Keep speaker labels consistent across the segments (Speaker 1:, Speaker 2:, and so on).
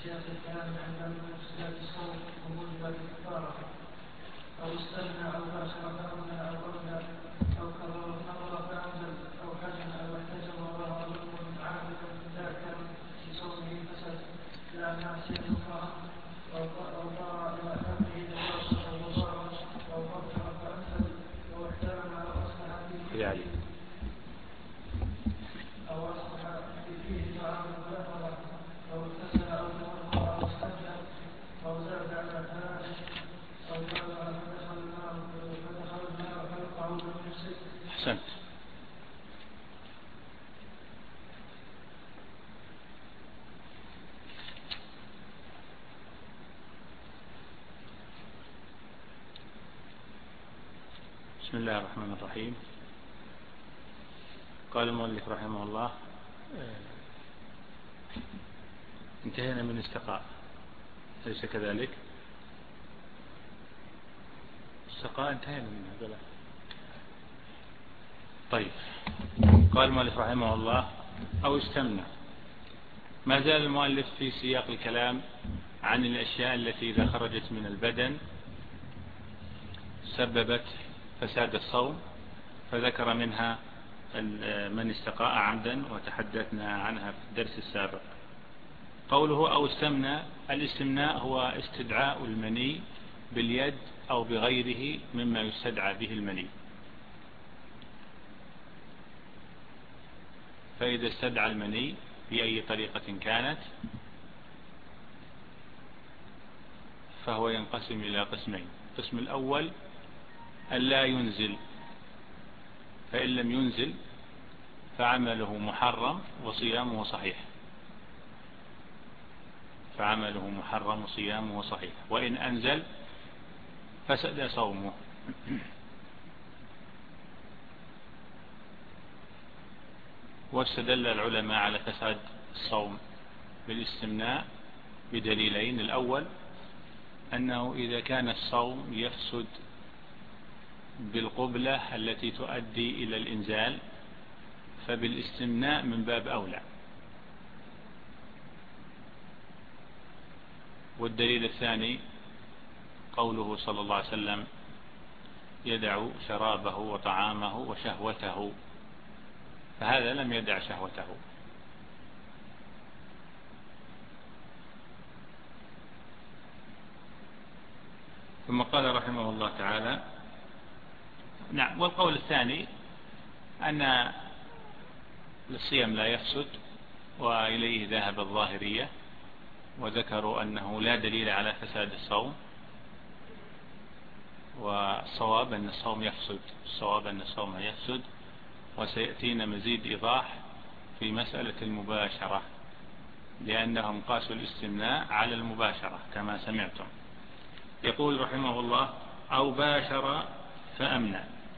Speaker 1: سياق الكلام عند مفسدات الصوم وموجبات الكفارة، أو استغنى أو باشر فأمنى أو أولى أو كفر فأنزل أو حزن أو احتجم وظهر ظلم عامة ذاكر لصومه فسد لا معصية فهم أو ضاع إلى حقه لباس أو ضار أو غفر فأنزل أو احترم أو أصلح فيه أو أصلح فيه طعام ظهر أو اغتسل أو توضأ أو استنجى أو زاد على ثلاث أو بلغ فدخل النار فيقع بالمفسد.
Speaker 2: أحسنت. بسم الله الرحمن الرحيم. قال المؤلف رحمه الله: انتهينا من استقاء، أليس كذلك؟ استقاء انتهينا منه بلى. طيب، قال المؤلف رحمه الله: أو استمنى. ما زال المؤلف في سياق الكلام عن الأشياء التي إذا خرجت من البدن سببت فساد الصوم، فذكر منها من استقاء عمدا وتحدثنا عنها في الدرس السابق. قوله أو استمنى، الاستمناء هو استدعاء المني باليد أو بغيره مما يستدعى به المني. فإذا استدعى المني بأي طريقة كانت فهو ينقسم إلى قسمين. القسم الأول ألا ينزل، فإن لم ينزل فعمله محرم وصيامه صحيح، فعمله محرم وصيامه صحيح، وإن أنزل فسد صومه. واستدل العلماء على فساد الصوم بالاستمناء بدليلين: الأول أنه إذا كان الصوم يفسد بالقبلة التي تؤدي إلى الإنزال فبالاستمناء من باب أولى. والدليل الثاني قوله صلى الله عليه وسلم: يدع شرابه وطعامه وشهوته، فهذا لم يدع شهوته. ثم قال رحمه الله تعالى: نعم. والقول الثاني أن الصيام لا يفسد، وإليه ذهب الظاهرية وذكروا أنه لا دليل على فساد الصوم، والصواب أن الصوم يفسد، الصواب أن الصوم يفسد. وسيأتينا مزيد إيضاح في مسألة المباشرة، لأنهم قاسوا الاستمناء على المباشرة كما سمعتم. يقول رحمه الله: أو باشر فأمنى.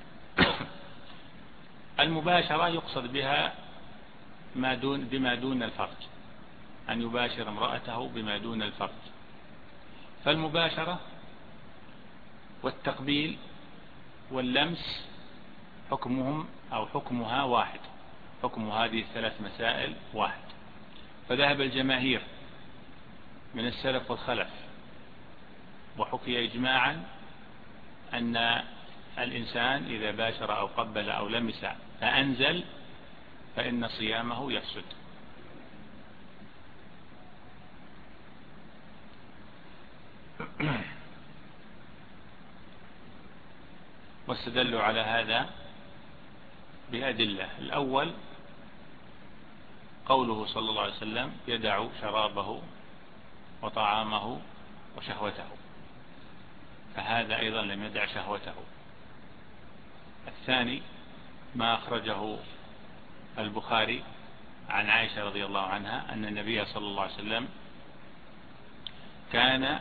Speaker 2: المباشرة يقصد بها بما دون الفرج، أن يباشر امرأته بما دون الفرج. فالمباشرة والتقبيل واللمس حكمهم أو حكمها واحد، حكم هذه الثلاث مسائل واحد. فذهب الجماهير من السلف والخلف وحكي إجماعا أن الإنسان إذا باشر أو قبل أو لمس فأنزل فإن صيامه يفسد. واستدلوا على هذا بأدلة. الأول قوله صلى الله عليه وسلم: يدع شرابه وطعامه وشهوته، فهذا أيضا لم يدع شهوته. الثاني ما أخرجه البخاري عن عائشة رضي الله عنها أن النبي صلى الله عليه وسلم كان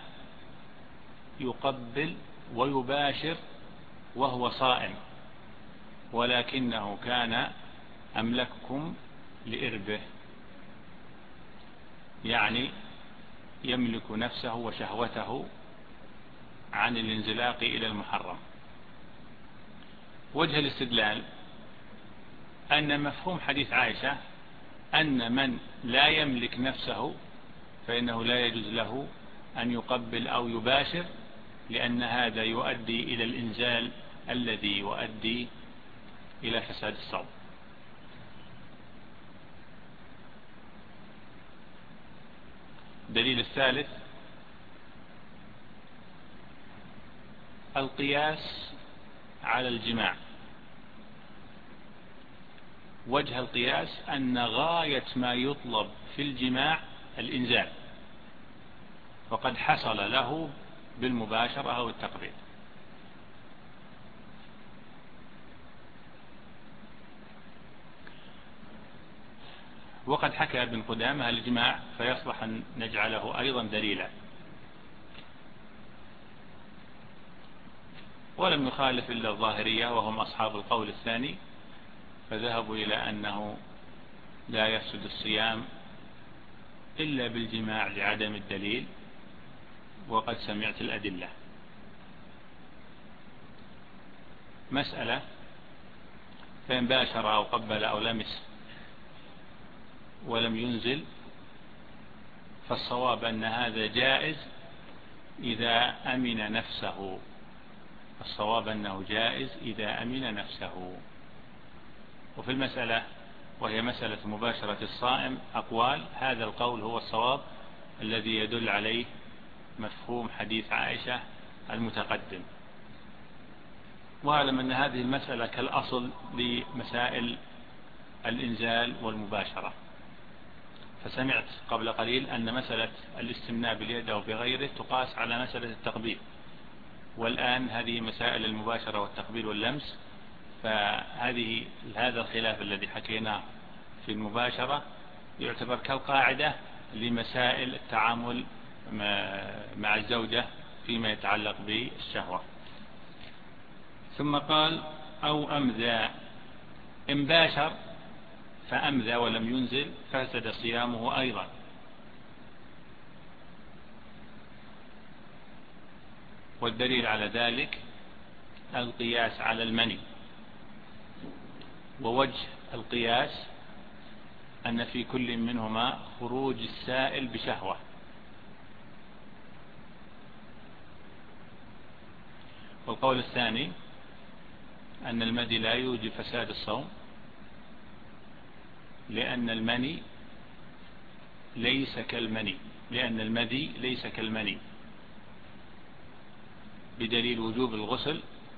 Speaker 2: يقبل ويباشر وهو صائم، ولكنه كان أملككم لإربه، يعني يملك نفسه وشهوته عن الانزلاق إلى المحرم. وجه الاستدلال أن مفهوم حديث عائشة أن من لا يملك نفسه فإنه لا يجوز له أن يقبل أو يباشر، لأن هذا يؤدي إلى الإنزال الذي يؤدي إلى فساد الصوم. الدليل الثالث القياس على الجماع. وجه القياس أن غاية ما يطلب في الجماع الإنزال، وقد حصل له بالمباشرة أو التقبيل. وقد حكى ابن قدامة الجماع، فيصلح أن نجعله أيضا دليلا. ولم يخالف إلا الظاهرية وهم أصحاب القول الثاني، فذهبوا إلى أنه لا يفسد الصيام إلا بالجماع لعدم الدليل، وقد سمعت الأدلة. مسألة: فإن باشر أو قبل أو لمس ولم ينزل، فالصواب أن هذا جائز إذا أمن نفسه. الصواب أنه جائز إذا أمن نفسه. وفي المسألة، وهي مسألة مباشرة الصائم، أقوال. هذا القول هو الصواب الذي يدل عليه مفهوم حديث عائشة المتقدم. واعلم أن هذه المسألة كالأصل لمسائل الإنزال والمباشرة. فسمعت قبل قليل أن مسألة الاستمناء باليد أو بغيره تقاس على مسألة التقبيل، والآن هذه مسائل المباشرة والتقبيل واللمس. هذا الخلاف الذي حكيناه في المباشرة يعتبر كالقاعدة لمسائل التعامل مع الزوجة فيما يتعلق بالشهوة. ثم قال: أو أمذى. إن باشر فأمذى ولم ينزل فسد صيامه أيضا. والدليل على ذلك القياس على المني. ووجه القياس أن في كل منهما خروج السائل بشهوة. والقول الثاني أن المني لا يوجب فساد الصوم، لأن المني ليس كالمني، لأن المذي ليس كالمني، بدليل وجوب الغسل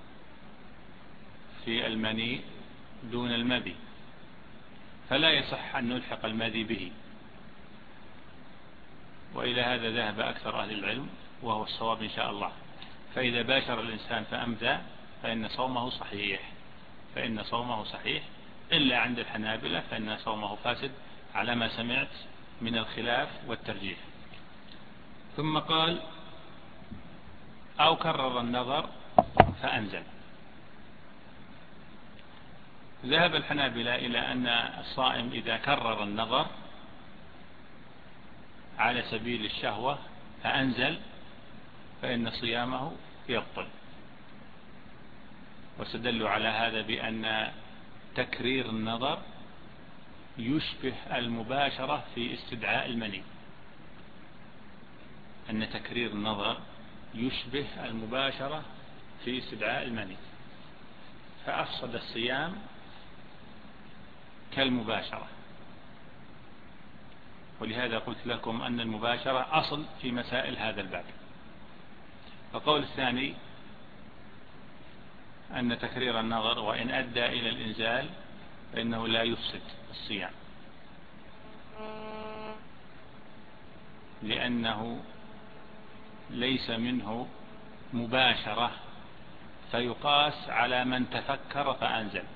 Speaker 2: في المني دون المذي، فلا يصح أن نلحق المذي به. وإلى هذا ذهب أكثر أهل العلم، وهو الصواب إن شاء الله. فإذا باشر الإنسان فأمذى فإن صومه صحيح، إلا عند الحنابلة فإن صومه فاسد، على ما سمعت من الخلاف والترجيح. ثم قال: أو كرر النظر فأنزل. ذهب الحنابلة إلى أن الصائم إذا كرر النظر على سبيل الشهوة فأنزل فإن صيامه يبطل. واستدلوا على هذا بأن تكرير النظر يشبه المباشرة في استدعاء المني، أن تكرير النظر يشبه المباشرة في استدعاء المني، فأفسد الصيام كالمباشرة. ولهذا قلت لكم أن المباشرة أصل في مسائل هذا الباب. القول الثاني أن تكرير النظر وإن أدى إلى الإنزال فإنه لا يفسد الصيام، لأنه ليس منه مباشرة، فيقاس على من تفكر فأنزل.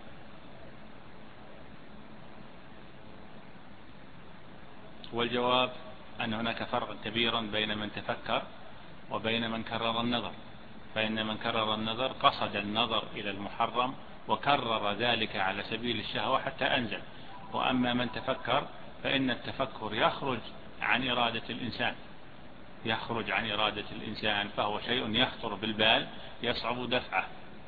Speaker 2: والجواب أن هناك فرق كبيرا بين من تفكر وبين من كرر النظر. فإن من كرر النظر قصد النظر إلى المحرم وكرر ذلك على سبيل الشهوة حتى أنزل. وأما من تفكر فإن التفكر يخرج عن إرادة الإنسان، فهو شيء يخطر بالبال يصعب دفعه،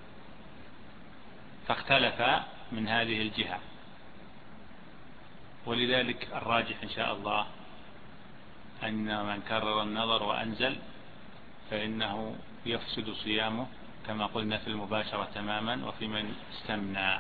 Speaker 2: فاختلف من هذه الجهة. ولذلك الراجح إن شاء الله أن من كرر النظر وأنزل فإنه يفسد صيامه كما قلنا في المباشرة تماما وفي من استمنى.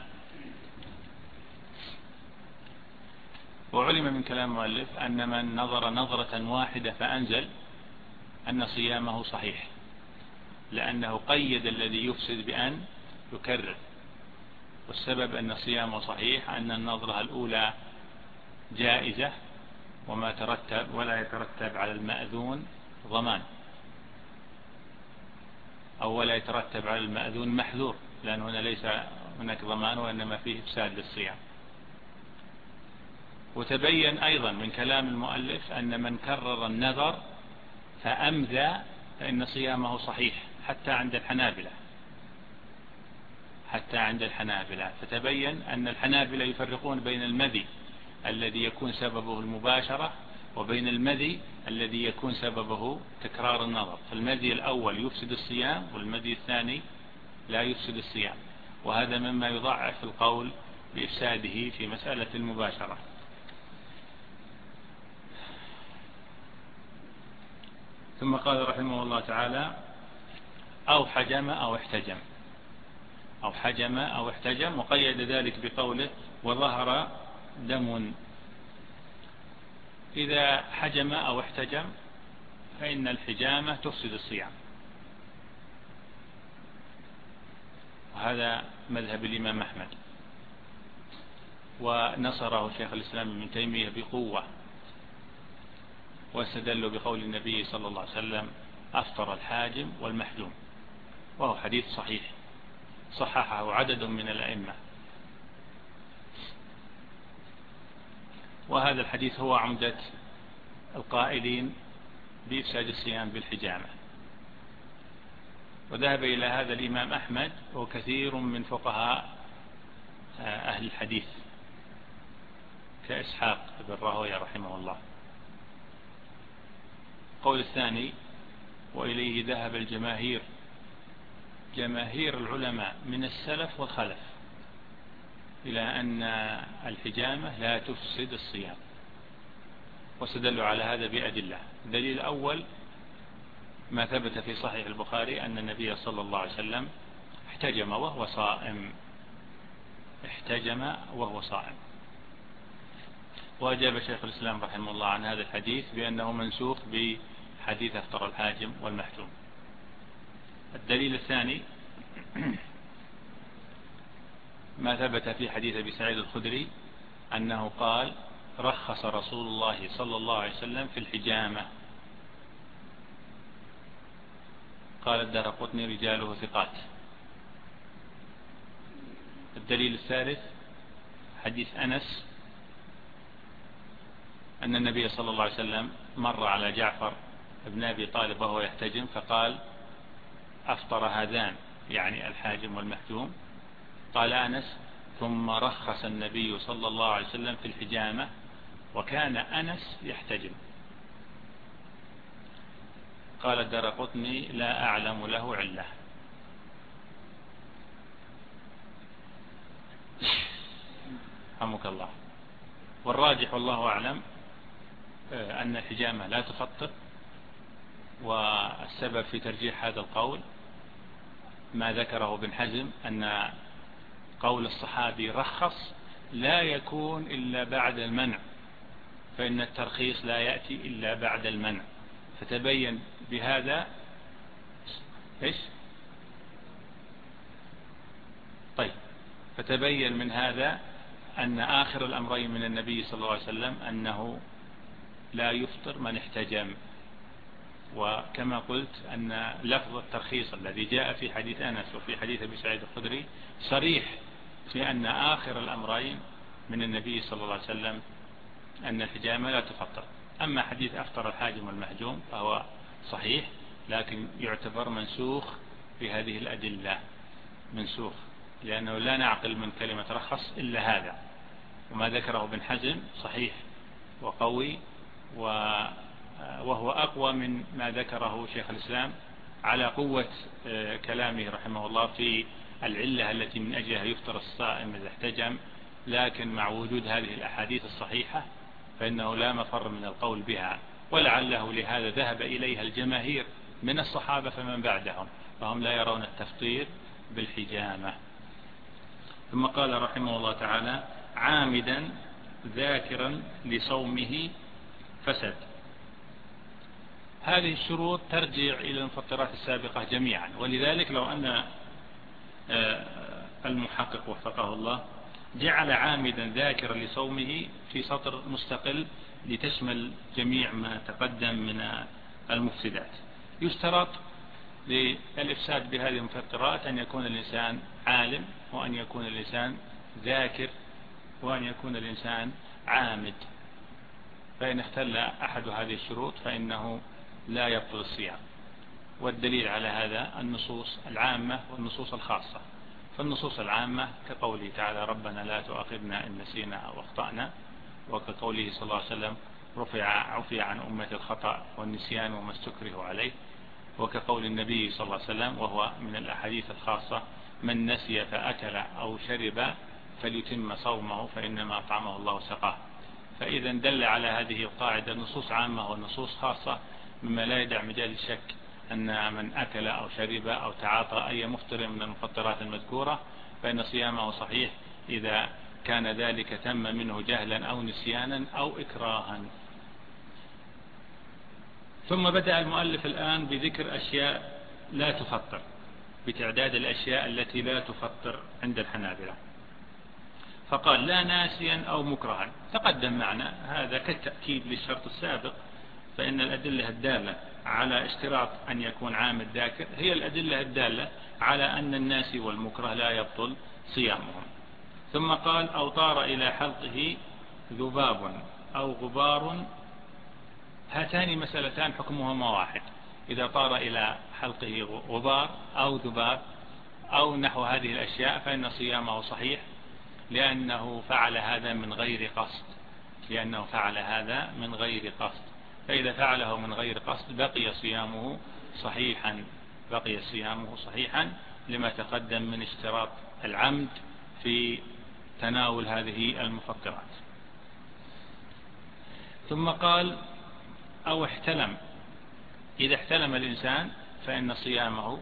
Speaker 2: وعلم من كلام المؤلف أن من نظر نظرة واحدة فأنزل أن صيامه صحيح، لأنه قيد الذي يفسد بأن يكرر، والسبب أن صيامه صحيح أن النظرة الأولى جائزة وما ترتب ولا يترتب على المأذون ضمان، أو ولا يترتب على المأذون محذور، لأن هنا ليس هناك ضمان وإنما فيه إفساد للصيام. وتبين أيضا من كلام المؤلف أن من كرر النظر فأمذى فإن صيامه صحيح حتى عند الحنابلة. فتبين أن الحنابلة يفرقون بين المذي الذي يكون سببه المباشرة وبين المذي الذي يكون سببه تكرار النظر. فالمذي الأول يفسد الصيام والمذي الثاني لا يفسد الصيام، وهذا مما يضعف القول بإفساده في مسألة المباشرة. ثم قال رحمه الله تعالى: أو حجم أو احتجم، وقيد ذلك بقوله: وظهر دم. إذا حجم أو احتجم فإن الحجامة تفسد الصيام، وهذا مذهب الإمام أحمد، ونصره شيخ الإسلام ابن تيمية بقوة، واستدلوا بقول النبي صلى الله عليه وسلم: أفطر الحاجم والمحجوم، وهو حديث صحيح صححه عدد من الأئمة. وهذا الحديث هو عمدة القائلين بإفساد الصيام بالحجامة، وذهب إلى هذا الإمام أحمد وكثير من فقهاء أهل الحديث كإسحاق بن راهويه رحمه الله. القول الثاني: وإليه ذهب الجماهير، جماهير العلماء من السلف والخلف، إلى أن الحجامة لا تفسد الصيام، واستدلوا على هذا بأدلة. الدليل الأول ما ثبت في صحيح البخاري أن النبي صلى الله عليه وسلم احتجم وهو صائم. وأجاب شيخ الإسلام رحمه الله عن هذا الحديث بأنه منسوخ بحديث أفطر الحاجم والمحجوم. الدليل الثاني ما ثبت في حديث أبي سعيد الخدري أنه قال: رخص رسول الله صلى الله عليه وسلم في الحجامة. قال الدارقطني: رجاله ثقات. الدليل الثالث حديث أنس أن النبي صلى الله عليه وسلم مر على جعفر ابن أبي طالب وهو يحتجم فقال: أفطر هذان، يعني الحاجم والمحجوم. قال أنس: ثم رخص النبي صلى الله عليه وسلم في الحجامة، وكان أنس يحتجم. قال الدارقطني: لا أعلم له علة. رحمك الله. والراجح والله أعلم أن الحجامة لا تفطر، والسبب في ترجيح هذا القول ما ذكره ابن حزم أن قول الصحابي رخص لا يكون إلا بعد المنع، فإن الترخيص لا يأتي إلا بعد المنع. فتبين بهذا فتبين من هذا أن آخر الأمرين من النبي صلى الله عليه وسلم أنه لا يفطر من احتجم. وكما قلت أن لفظ الترخيص الذي جاء في حديث أنس وفي حديث أبي سعيد الخدري صريح في أن آخر الأمرين من النبي صلى الله عليه وسلم أن الحجامة لا تفطر. أما حديث أفطر الحاجم والمحجوم فهو صحيح، لكن يعتبر منسوخ بهذه الأدلة، منسوخ لأنه لا نعقل من كلمة رخص إلا هذا. وما ذكره ابن حزم صحيح وقوي، وهو أقوى من ما ذكره شيخ الإسلام على قوة كلامه رحمه الله في العلة التي من أجلها يفطر الصائم إذا احتجم. لكن مع وجود هذه الأحاديث الصحيحة فإنه لا مفر من القول بها، ولعله لهذا ذهب إليها الجماهير من الصحابة فمن بعدهم، فهم لا يرون التفطير بالحجامة. ثم قال رحمه الله تعالى: عامدا ذاكرا لصومه فسد. هذه الشروط ترجع إلى المفطرات السابقة جميعا، ولذلك لو أن المحقق وفقه الله جعل عامدا ذاكرا لصومه في سطر مستقل لتشمل جميع ما تقدم من المفسدات. يشترط للإفساد بهذه المفطرات أن يكون الإنسان عالم، وأن يكون الإنسان ذاكر، وأن يكون الإنسان عامد. فإن اختل أحد هذه الشروط فإنه لا يبطل الصيام. والدليل على هذا النصوص العامة والنصوص الخاصة. فالنصوص العامة كقوله تعالى: ربنا لا تؤاخذنا إن نسينا أو أخطأنا، وكقوله صلى الله عليه وسلم: عفي عن أمة الخطأ والنسيان وما استكره عليه، وكقول النبي صلى الله عليه وسلم وهو من الأحاديث الخاصة: من نسي فأكل أو شرب فليتم صومه فإنما أطعمه الله سقاه. فإذا دل على هذه القاعدة نصوص عامة ونصوص خاصة، مما لا يدع مجال الشك أن من أكل أو شرب أو تعاطى أي مفطر من المفطرات المذكورة فإن صيامه صحيح إذا كان ذلك تم منه جهلا أو نسيانا أو إكراها. ثم بدأ المؤلف الآن بذكر أشياء لا تفطر، بتعداد الأشياء التي لا تفطر عند الحنابلة. فقال: لا ناسيا أو مكرها. تقدم معنا هذا كالتأكيد للشرط السابق، فإن الأدلة الدالة على اشتراط أن يكون عامد ذاكر هي الأدلة الدالة على أن الناسي والمكره لا يبطل صيامهم. ثم قال: أو طار إلى حلقه ذباب أو غبار. هاتان مسألتان حكمهما واحد. إذا طار إلى حلقه غبار أو ذباب أو نحو هذه الأشياء فإن صيامه صحيح، لأنه فعل هذا من غير قصد. فإذا فعله من غير قصد بقي صيامه صحيحا لما تقدم من اشتراط العمد في تناول هذه المفطرات. ثم قال: أو احتلم. إذا احتلم الإنسان فإن صيامه،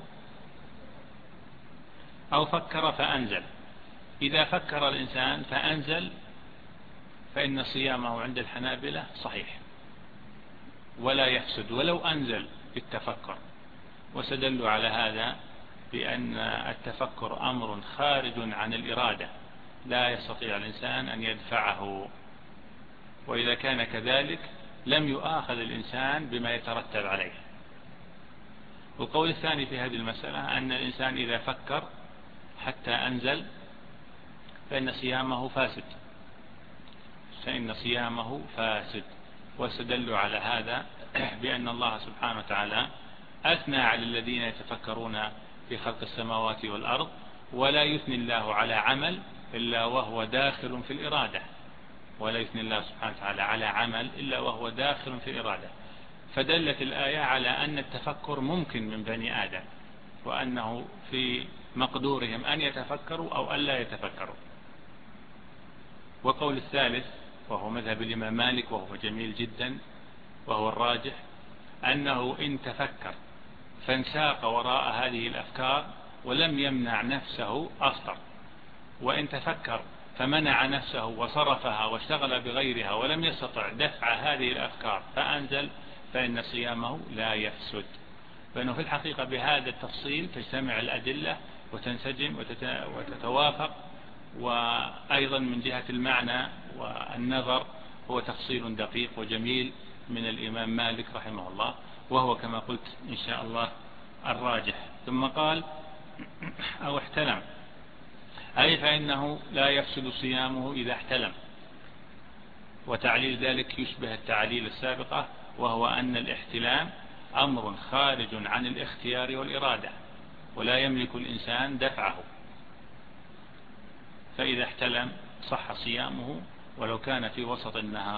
Speaker 2: أو فكر فأنزل. إذا فكر الإنسان فأنزل فإن صيامه عند الحنابلة صحيح ولا يفسد ولو أنزل بالتفكر. وسدلوا على هذا بأن التفكر أمر خارج عن الإرادة، لا يستطيع الإنسان أن يدفعه، وإذا كان كذلك لم يؤاخذ الإنسان بما يترتب عليه. والقول الثاني في هذه المسألة أن الإنسان إذا فكر حتى أنزل فإن صيامه فاسد. واستدلوا على هذا بأن الله سبحانه وتعالى أثنى على الذين يتفكرون في خلق السماوات والأرض، ولا يثني الله على عمل إلا وهو داخل في الإرادة. فدلت الآية على أن التفكر ممكن من بني آدم، وأنه في مقدورهم أن يتفكروا أو ألا يتفكروا. وقول الثالث وهو مذهب الإمام مالك وهو جميل جدا وهو الراجح، أنه إن تفكر فانساق وراء هذه الأفكار ولم يمنع نفسه أفطر، وإن تفكر فمنع نفسه وصرفها واشتغل بغيرها ولم يستطع دفع هذه الأفكار فأنزل فإن صيامه لا يفسد. فإنه في الحقيقة بهذا التفصيل تجتمع الأدلة وتنسجم وتتوافق، وأيضا من جهة المعنى والنظر هو تفصيل دقيق وجميل من الإمام مالك رحمه الله، وهو كما قلت إن شاء الله الراجح. ثم قال: أو احتلم، أي فإنه لا يفسد صيامه إذا احتلم. وتعليل ذلك يشبه التعليل السابقة، وهو أن الاحتلام أمر خارج عن الاختيار والإرادة ولا يملك الإنسان دفعه، فإذا احتلم صح صيامه ولو كان في وسط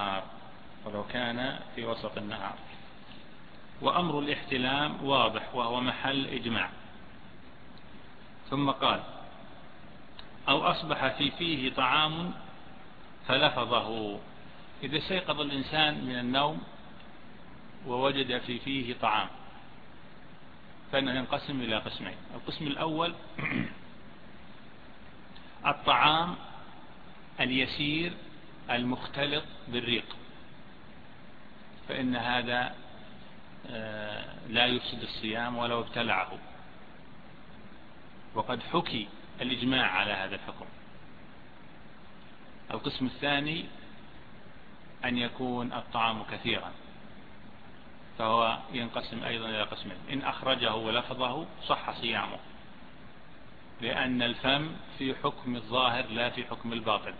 Speaker 2: النهار. وأمر الاحتلام واضح وهو محل إجماع. ثم قال: أو أصبح في فيه طعام فلفظه. إذا استيقظ الإنسان من النوم ووجد في فيه طعام فإنه ينقسم إلى قسمين. القسم الأول الطعام اليسير المختلط بالريق، فإن هذا لا يفسد الصيام ولو ابتلعه، وقد حكي الإجماع على هذا الحكم. القسم الثاني أن يكون الطعام كثيرا، فهو ينقسم أيضا إلى قسمين. إن أخرجه ولفظه صح صيامه، لأن الفم في حكم الظاهر لا في حكم الباطن،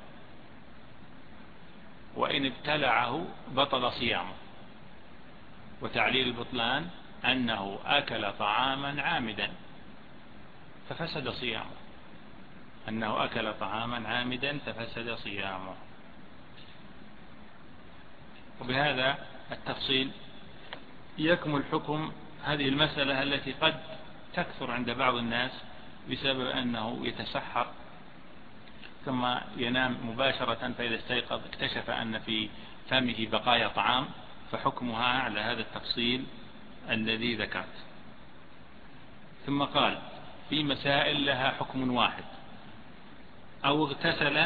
Speaker 2: وإن ابتلعه بطل صيامه. وتعليل البطلان أنه أكل طعاما عامدا ففسد صيامه، أنه أكل طعاما عامدا ففسد صيامه. وبهذا التفصيل يكمل حكم هذه المسألة التي قد تكثر عند بعض الناس بسبب أنه يتسحر ثم ينام مباشرة، فإذا استيقظ اكتشف أن في فمه بقايا طعام، فحكمها على هذا التفصيل الذي ذكرت. ثم قال في مسائل لها حكم واحد: أو اغتسل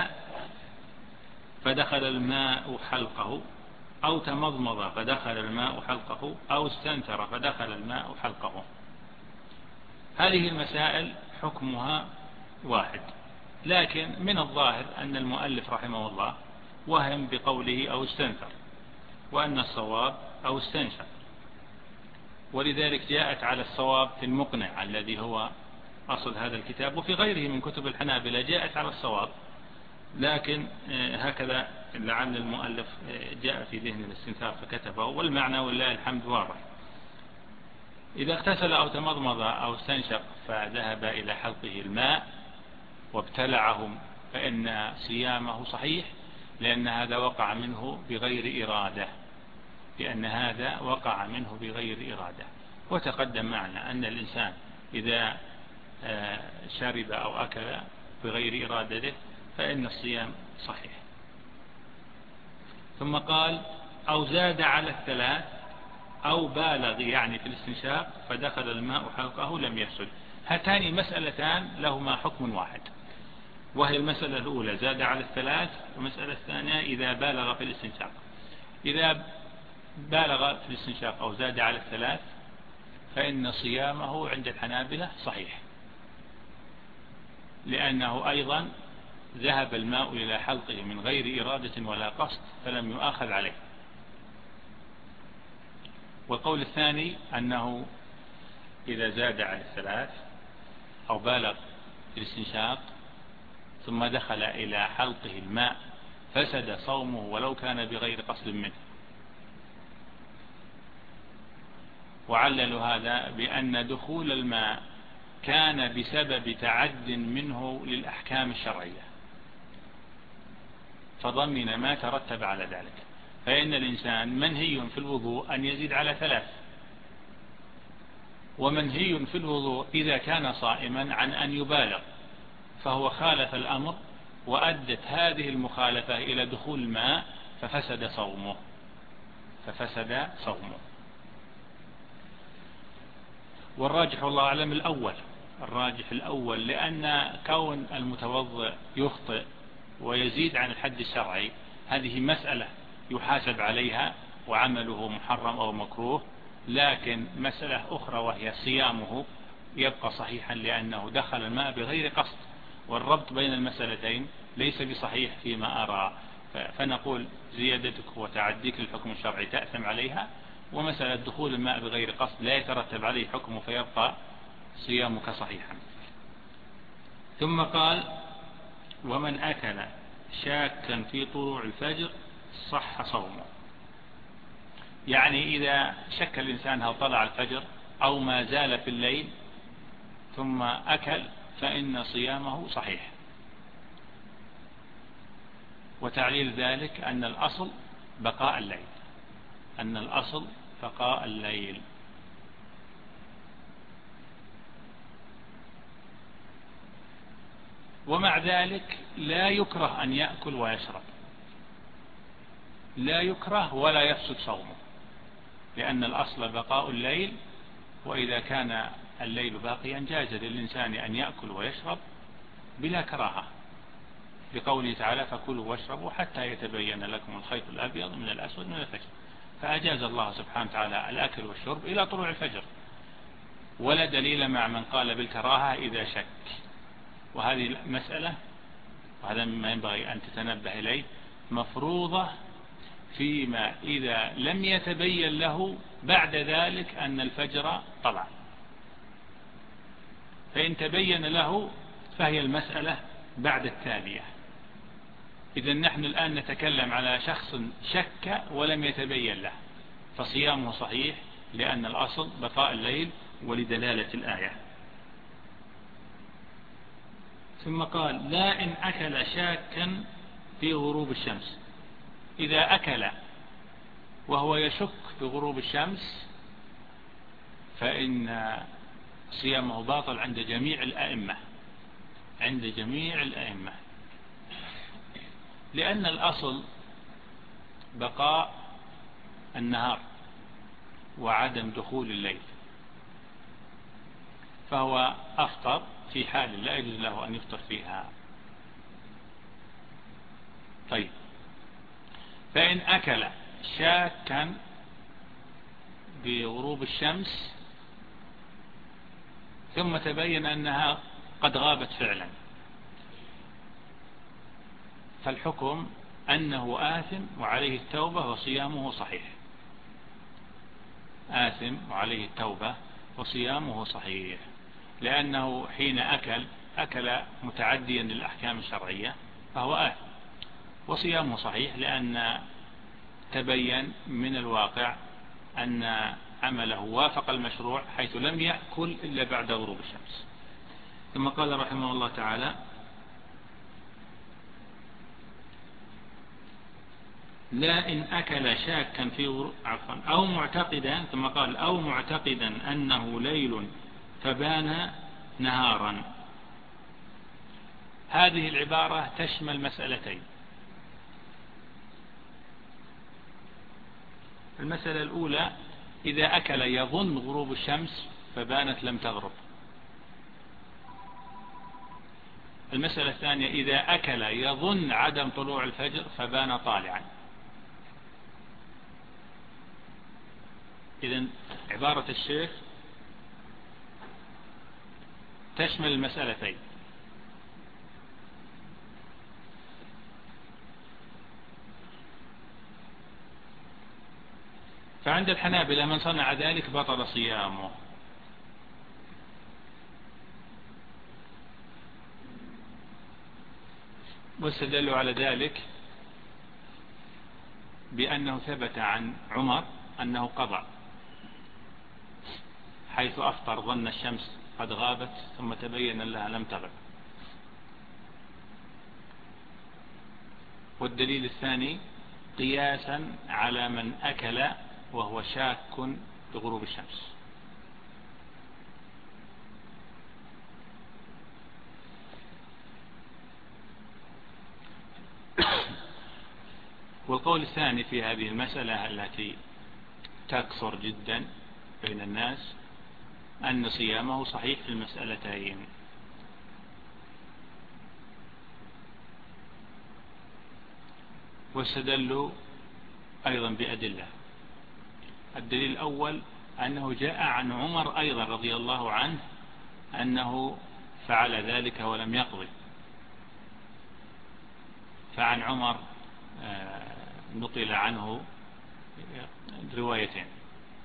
Speaker 2: فدخل الماء حلقه، أو تمضمض فدخل الماء حلقه، أو استنثر فدخل الماء حلقه. هذه المسائل حكمها واحد، لكن من الظاهر أن المؤلف رحمه الله وهم بقوله أو استنثر، وأن الصواب أو استنشق، ولذلك جاءت على الصواب في المقنع الذي هو أصل هذا الكتاب، وفي غيره من كتب الحنابلة جاءت على الصواب، لكن هكذا لعل المؤلف جاء في ذهن الاستنثار فكتبه، والمعنى والله الحمد واضح. إذا اغتسل أو تمضمض أو استنشق فذهب إلى حلقه الماء وابتلعهم فإن صيامه صحيح، لأن هذا وقع منه بغير إرادة، لأن هذا وقع منه بغير إرادة. وتقدم معنا أن الإنسان إذا شرب أو أكل بغير إرادته فإن الصيام صحيح. ثم قال أو زاد على الثلاث أو بالغ يعني في الاستنشاق فدخل الماء حلقه لم يفسد. هاتان مسألتان لهما حكم واحد، وهي المسألة الأولى زاد على الثلاث، والمسألة الثانية إذا بالغ في الاستنشاق. إذا بالغ في الاستنشاق أو زاد على الثلاث فإن صيامه عند الحنابلة صحيح، لأنه أيضا ذهب الماء إلى حلقه من غير إرادة ولا قصد فلم يؤاخذ عليه. والقول الثاني أنه إذا زاد على الثلاث أو بالغ في الاستنشاق ثم دخل إلى حلقه الماء فسد صومه ولو كان بغير قصد منه. وعللوا هذا بأن دخول الماء كان بسبب تعد منه للأحكام الشرعية، فضمن ما ترتب على ذلك. فإن الإنسان منهي في الوضوء أن يزيد على ثلاث، ومنهي في الوضوء إذا كان صائما عن أن يبالغ، فهو خالف الأمر وأدت هذه المخالفة إلى دخول الماء ففسد صومه. والراجح والله أعلم الراجح الأول، لأن كون المتوضئ يخطئ ويزيد عن الحد الشرعي هذه مسألة يحاسب عليها وعمله محرم أو مكروه، لكن مسألة أخرى وهي صيامه يبقى صحيحا لأنه دخل الماء بغير قصد، والربط بين المسألتين ليس بصحيح فيما أرى. فنقول زيادتك وتعديك للحكم الشرعي تأثم عليها، ومسألة دخول الماء بغير قصد لا يترتب عليه حكمه فيبقى صيامك صحيحا. ثم قال ومن أكل شاكا في طلوع الفجر صح صومه. يعني إذا شك الإنسان هل طلع الفجر أو ما زال في الليل ثم أكل فإن صيامه صحيح. وتعليل ذلك أن الأصل بقاء الليل، ومع ذلك لا يكره أن يأكل ويشرب، لا يكره ولا يفسد صومه، لأن الأصل بقاء الليل، وإذا كان الليل باقيا جاز للإنسان أن يأكل ويشرب بلا كراهة، لقوله تعالى فكلوا واشربوا حتى يتبين لكم الخيط الأبيض من الأسود من الفجر، فأجاز الله سبحانه وتعالى الأكل والشرب إلى طلوع الفجر، ولا دليل مع من قال بالكراهة إذا شك. وهذه مسألة، وهذا مما ينبغي أن تتنبه إليه، مفروضة فيما إذا لم يتبين له بعد ذلك أن الفجر طلع، فإن تبين له فهي المسألة بعد التالية. إذن نحن الآن نتكلم على شخص شك ولم يتبين له، فصيامه صحيح لأن الأصل بقاء الليل ولدلالة الآية. ثم قال لا إن أكل شاكا في غروب الشمس. إذا أكل وهو يشك في غروب الشمس فإن صيامه باطل عند جميع الأئمة، عند جميع الأئمة، لأن الأصل بقاء النهار وعدم دخول الليل، فهو أفطر في حال لا يجوز له أن يفطر فيها. طيب، فإن أكل شاكا بغروب الشمس ثم تبين أنها قد غابت فعلا، فالحكم أنه آثم وعليه التوبة وصيامه صحيح، آثم وعليه التوبة وصيامه صحيح، لأنه حين أكل متعديا للأحكام الشرعية فهو آثم، وصيامه صحيح لأن تبين من الواقع أن عمله وافق المشروع حيث لم يأكل إلا بعد غروب الشمس. ثم قال رحمه الله تعالى لا إن أكل شاكا في أو معتقدا، ثم قال أو معتقدا أنه ليل فبان نهارا. هذه العبارة تشمل مسألتين. المسألة الأولى إذا أكل يظن غروب الشمس فبانت لم تغرب. المسألة الثانية إذا أكل يظن عدم طلوع الفجر فبان طالعا. إذن عبارة الشيخ تشمل المسألتين. فعند الحنابلة من صنع ذلك بطل صيامه، واستدلوا على ذلك بأنه ثبت عن عمر أنه قضى، حيث أفطر ظن الشمس قد غابت ثم تبين لها لم تغب. والدليل الثاني قياسا على من أكل وهو شاك بغروب الشمس. والقول الثاني في هذه المسألة التي تكثر جدا بين الناس أن صيامه صحيح في المسألتين. واستدلوا أيضا بأدلة. الدليل الأول أنه جاء عن عمر أيضا رضي الله عنه أنه فعل ذلك ولم يقضي. فعن عمر نقل عنه روايتين،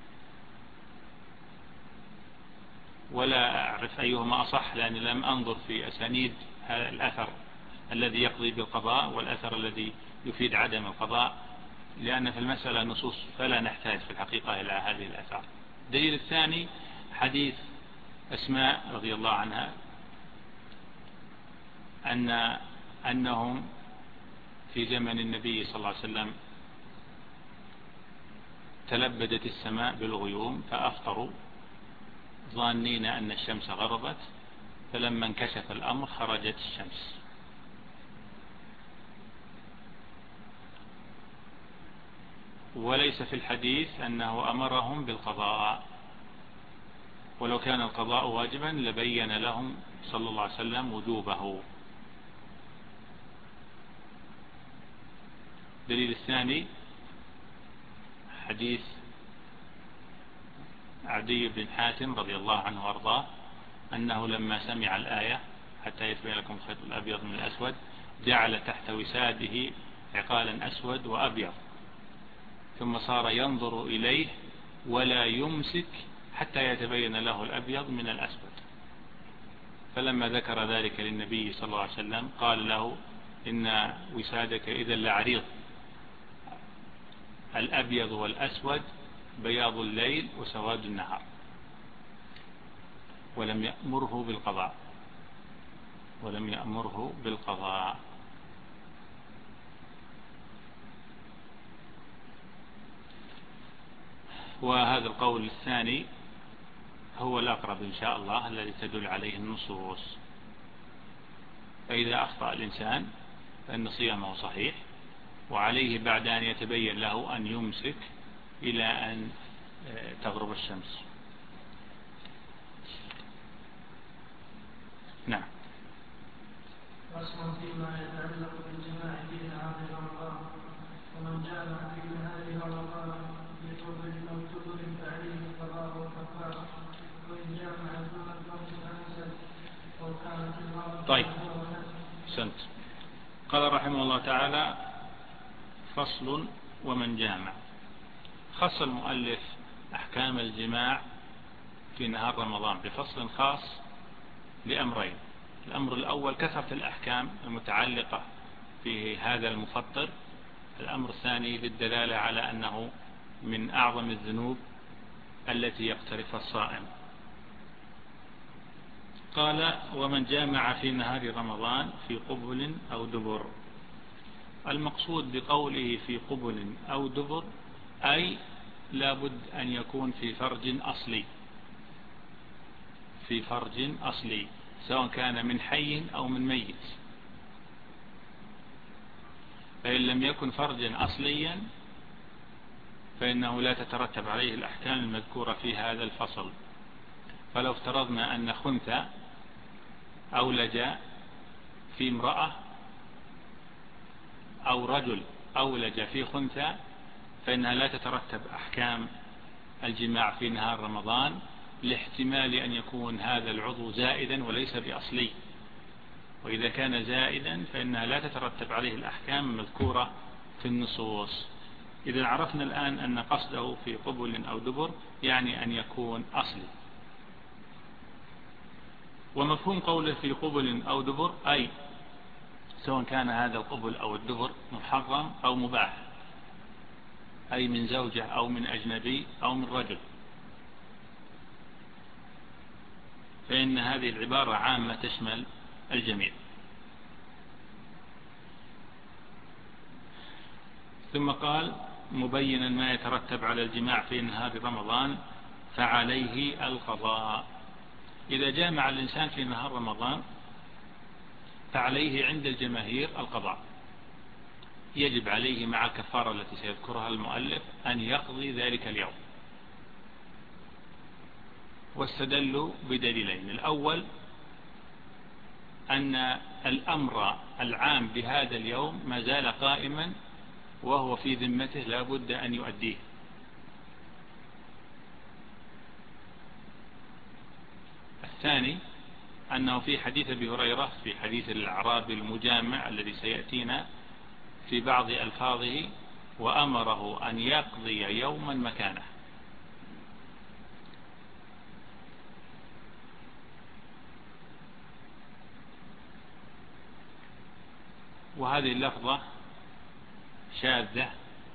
Speaker 2: ولا أعرف أيهما أصح لأني لم أنظر في أسانيد الأثر الذي يقضي بالقضاء والأثر الذي يفيد عدم القضاء، لأن في المسألة نصوص فلا نحتاج في الحقيقة إلى هذه الأثار. الدليل الثاني حديث أسماء رضي الله عنها أنهم في زمن النبي صلى الله عليه وسلم تلبدت السماء بالغيوم فأفطروا ظانين أن الشمس غربت، فلما انكشف الأمر خرجت الشمس. وليس في الحديث أنه أمرهم بالقضاء، ولو كان القضاء واجبا لبين لهم صلى الله عليه وسلم وجوبه. الدليل الثاني حديث عدي بن حاتم رضي الله عنه وارضاه أنه لما سمع الآية حتى يتبين لكم الخيط الأبيض من الأسود جعل تحت وساده عقالا أسود وأبيض، ثم صار ينظر إليه ولا يمسك حتى يتبين له الأبيض من الأسود. فلما ذكر ذلك للنبي صلى الله عليه وسلم قال له إن وسادك إذا لعريض، الأبيض والأسود بياض الليل وسواد النهار، ولم يأمره بالقضاء. وهذا القول الثاني هو الأقرب إن شاء الله الذي تدل عليه النصوص. فإذا أخطأ الإنسان فإن صيامه صحيح، وعليه بعد أن يتبين له أن يمسك إلى أن تغرب الشمس. نعم.
Speaker 1: فصل فيما يتعلق بالجماع في نهار رمضان. ومن جامع في نهار رمضان بقبل أو دبر فعليه القضاء والكفارة، وإن جامع دون الفرج فأنزل أو كانت المرأة.
Speaker 2: طيب سنت. قال رحمه الله تعالى: فصل ومن جامع. خص المؤلف أحكام الجماع في نهار رمضان بفصل خاص لأمرين. الأمر الأول كثرة الأحكام المتعلقة في هذا المفطر. الأمر الثاني للدلالة على أنه من أعظم الذنوب التي يقترفها الصائم. قال: ومن جامع في نهار رمضان في قبل أو دبر. المقصود بقوله في قبل أو دبر أي لابد أن يكون في فرج أصلي، سواء كان من حي أو من ميت. فإن لم يكن فرجا أصليا فإنه لا تترتب عليه الأحكام المذكورة في هذا الفصل. فلو افترضنا أن خنثى أولج في امرأة أو رجل أولج في خنثى فإنها لا تترتب أحكام الجماع في نهار رمضان، لاحتمال أن يكون هذا العضو زائدا وليس بأصلي. وإذا كان زائدا فإنها لا تترتب عليه الأحكام المذكورة في النصوص. إذا عرفنا الآن أن قصده في قبل أو دبر يعني أن يكون أصلي. ومفهوم قوله في قبل أو دبر أي سواء كان هذا القبل أو الدبر محرم أو مباح، أي من زوجة أو من أجنبي أو من رجل، فإن هذه العبارة عامة تشمل الجميع. ثم قال مبينا ما يترتب على الجماع في نهار رمضان فعليه القضاء. إذا جامع الإنسان في نهار رمضان فعليه عند الجماهير القضاء، يجب عليه مع الكفارة التي سيذكرها المؤلف أن يقضي ذلك اليوم. واستدلوا بدليلين: الأول أن الأمر العام بهذا اليوم ما زال قائما وهو في ذمته لا بد أن يؤديه. الثاني أنه في حديث أبي هريرة في حديث الأعرابي المجامع الذي سيأتينا في بعض ألفاظه وأمره أن يقضي يوما مكانه. وهذه اللفظة شاذة،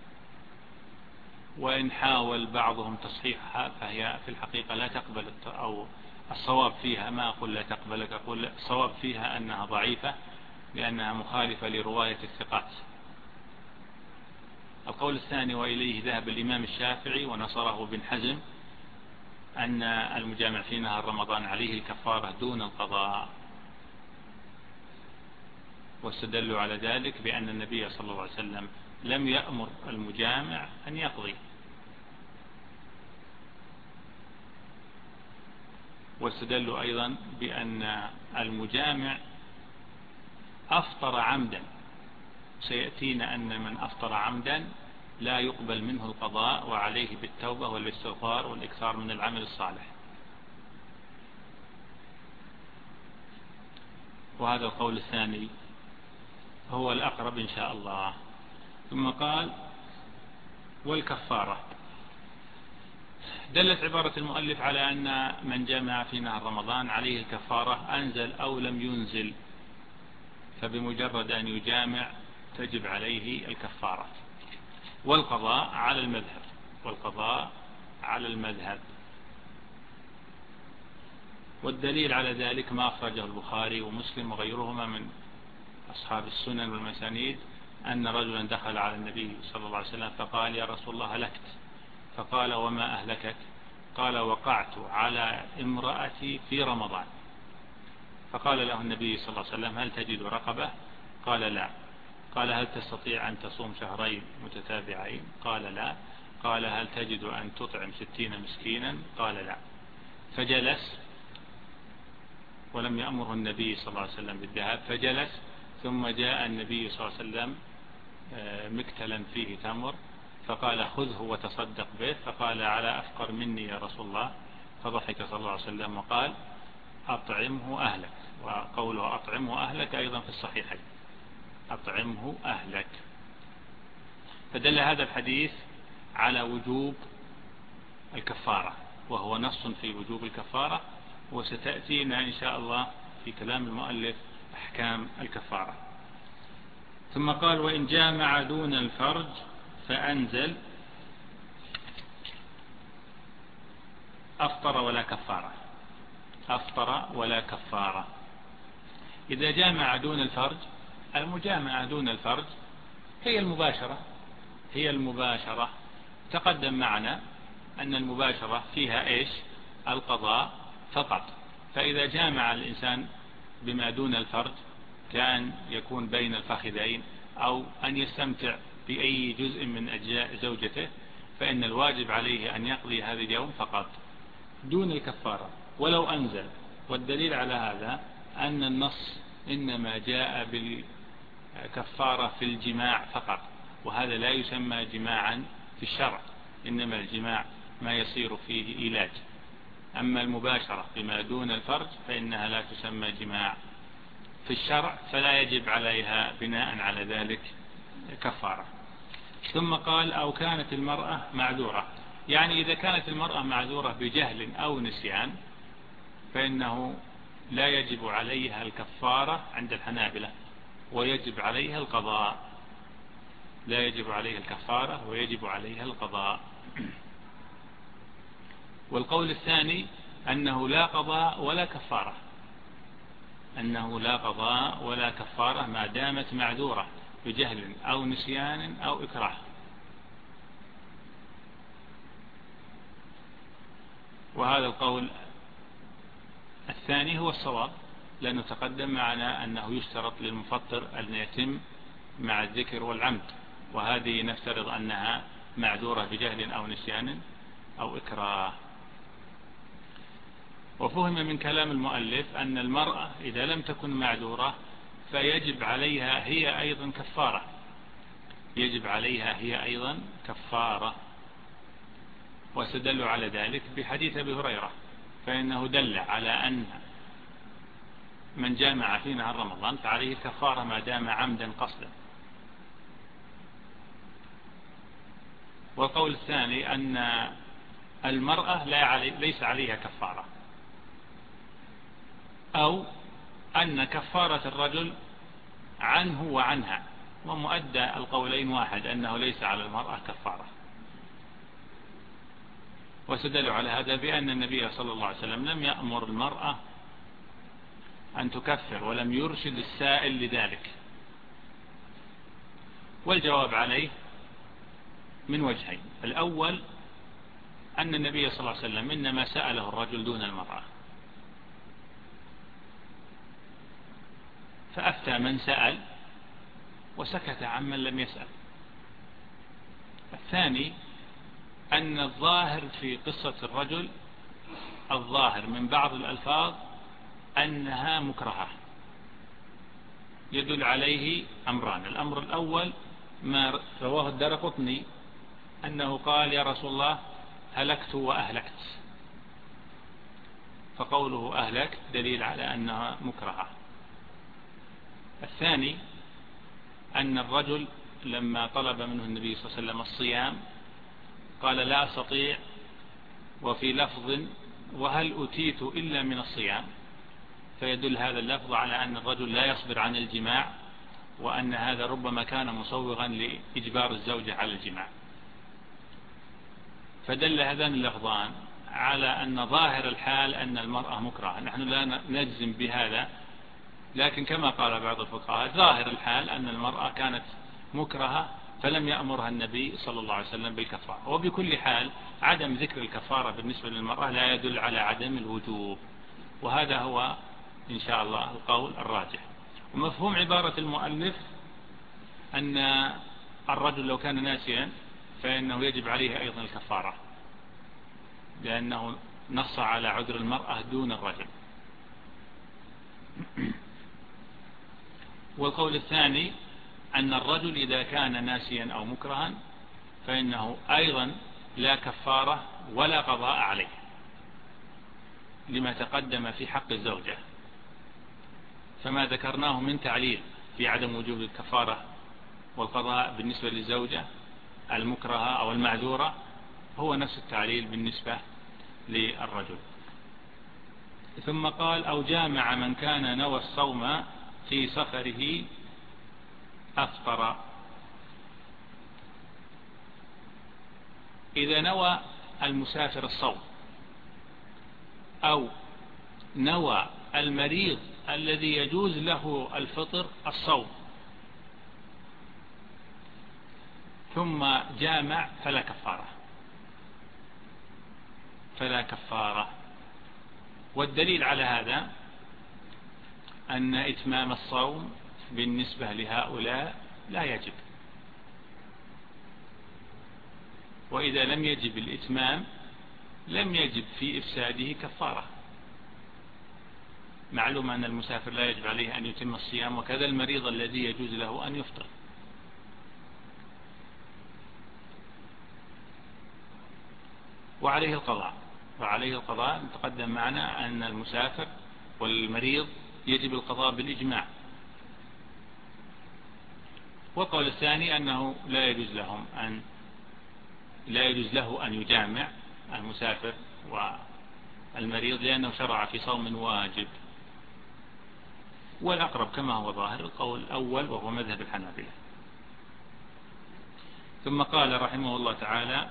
Speaker 2: وإن حاول بعضهم تصحيحها فهي في الحقيقة لا تقبل، أو الصواب فيها، ما أقول لا تقبل، أقول الصواب فيها أنها ضعيفة لأنها مخالفة لرواية الثقات. القول الثاني وإليه ذهب الإمام الشافعي ونصره بن حزم أن المجامع في نهار رمضان عليه الكفارة دون القضاء، واستدلوا على ذلك بأن النبي صلى الله عليه وسلم لم يأمر المجامع أن يقضي. واستدلوا أيضا بأن المجامع أفطر عمدا، سيأتينا أن من أفطر عمدا لا يقبل منه القضاء وعليه بالتوبة والاستغفار والإكثار من العمل الصالح. وهذا القول الثاني هو الأقرب إن شاء الله. ثم قال والكفارة. دلت عبارة المؤلف على أن من جمع في نهار رمضان عليه الكفارة أنزل أو لم ينزل، فبمجرد أن يجامع تجب عليه الكفارة والقضاء على المذهب. والدليل على ذلك ما أخرجه البخاري ومسلم وغيرهما من أصحاب السنن والمسانيد أن رجلا دخل على النبي صلى الله عليه وسلم فقال يا رسول الله هلكت. فقال وما أهلكك؟ قال وقعت على امرأتي في رمضان. فقال له النبي صلى الله عليه وسلم هل تجد رقبة؟ قال لا. قال هل تستطيع أن تصوم شهرين متتابعين؟ قال لا. قال هل تجد أن تطعم 60 مسكينا؟ قال لا. فجلس ولم يأمره النبي صلى الله عليه وسلم بالذهاب، فجلس ثم جاء النبي صلى الله عليه وسلم مكتلا فيه تمر فقال خذه وتصدق به. فقال على أفقر مني يا رسول الله؟ فضحك صلى الله عليه وسلم وقال أطعمه أهلك. وقوله أطعمه أهلك أيضا في الصحيحين، أطعمه أهلك. فدل هذا الحديث على وجوب الكفارة، وهو نص في وجوب الكفارة، وستأتينا إن شاء الله في كلام المؤلف أحكام الكفارة. ثم قال وإن جامع دون الفرج فأنزل أفطر ولا كفارة. إذا جامع دون الفرج، المجامعة دون الفرج هي المباشرة. تقدم معنا أن المباشرة فيها إيش؟ القضاء فقط. فإذا جامع الإنسان بما دون الفرج كان يكون بين الفخذين أو أن يستمتع بأي جزء من أجزاء زوجته، فإن الواجب عليه أن يقضي هذا اليوم فقط دون الكفارة ولو أنزل. والدليل على هذا أن النص إنما جاء بالكفارة في الجماع فقط، وهذا لا يسمى جماعا في الشرع، إنما الجماع ما يصير فيه إيلاج. أما المباشرة بما دون الفرج فإنها لا تسمى جماع في الشرع، فلا يجب عليها بناء على ذلك كفارة. ثم قال أو كانت المرأة معذورة، يعني إذا كانت المرأة معذورة بجهل أو نسيان فإنه لا يجب عليها الكفارة عند الحنابلة، ويجب عليها القضاء. لا يجب عليها الكفارة ويجب عليها القضاء. والقول الثاني أنه لا قضاء ولا كفارة ما دامت معذورة بجهل أو نسيان أو إكراه. وهذا القول الثاني هو الصواب، لأنه تقدم معنا أنه يشترط للمفطر أن يتم مع الذكر والعمد، وهذه نفترض أنها معذورة بجهل أو نسيان أو إكراه. وفهم من كلام المؤلف أن المرأة إذا لم تكن معذورة فيجب عليها هي أيضا كفارة. واستدلوا على ذلك بحديث أبي هريرة، فإنه دل على أن من جامع في نهار رمضان فعليه الكفارة ما دام عمدا قصدا. والقول الثاني أن المرأة ليس عليها كفارة، أو أن كفارة الرجل عنه وعنها، ومؤدى القولين واحد، أنه ليس على المرأة كفارة. واستدلوا على هذا بأن النبي صلى الله عليه وسلم لم يأمر المرأة أن تكفر ولم يرشد السائل لذلك. والجواب عليه من وجهين: الأول أن النبي صلى الله عليه وسلم إنما سأله الرجل دون المرأة، فأفتى من سأل وسكت عمن لم يسأل. الثاني أن الظاهر في قصة الرجل، الظاهر من بعض الألفاظ أنها مكرهة، يدل عليه أمران. الأمر الأول ما رواه الدارقطني أنه قال: يا رسول الله هلكت وأهلكت، فقوله أهلكت دليل على أنها مكرهة. الثاني أن الرجل لما طلب منه النبي صلى الله عليه وسلم الصيام قال: لا أستطيع، وفي لفظ: وهل أتيت إلا من الصيام، فيدل هذا اللفظ على أن الرجل لا يصبر عن الجماع، وأن هذا ربما كان مصوغا لإجبار الزوجة على الجماع. فدل هذان اللفظان على أن ظاهر الحال أن المرأة مكرهة. نحن لا نجزم بهذا، لكن كما قال بعض الفقهاء ظاهر الحال أن المرأة كانت مكرهة، فلم يأمرها النبي صلى الله عليه وسلم بالكفارة. وبكل حال عدم ذكر الكفارة بالنسبة للمرأة لا يدل على عدم الوجوب، وهذا هو إن شاء الله القول الراجح. ومفهوم عبارة المؤلف أن الرجل لو كان ناسيا فإنه يجب عليه أيضا الكفارة، لأنه نص على عذر المرأة دون الرجل. والقول الثاني أن الرجل إذا كان ناسيا أو مكرها فإنه أيضا لا كفارة ولا قضاء عليه، لما تقدم في حق الزوجة. فما ذكرناه من تعليل في عدم وجوب الكفارة والقضاء بالنسبة للزوجة المكرهة أو المعذورة هو نفس التعليل بالنسبة للرجل. ثم قال: أو جامع من كان نوى الصوم في سفره أفطر. إذا نوى المسافر الصوم أو نوى المريض الذي يجوز له الفطر الصوم ثم جامع فلا كفارة. والدليل على هذا أن إتمام الصوم بالنسبة لهؤلاء لا يجب، وإذا لم يجب الإتمام لم يجب في إفساده كفارة. معلوم أن المسافر لا يجب عليه أن يتم الصيام، وكذا المريض الذي يجوز له أن يفطر. وعليه القضاء تقدم معنا أن المسافر والمريض يجب القضاء بالإجماع. والقول الثاني أنه لا يجوز له أن يجامع المسافر والمريض، لأنه شرع في صوم واجب. والأقرب كما هو ظاهر القول الأول وهو مذهب الحنابلة. ثم قال رحمه الله تعالى: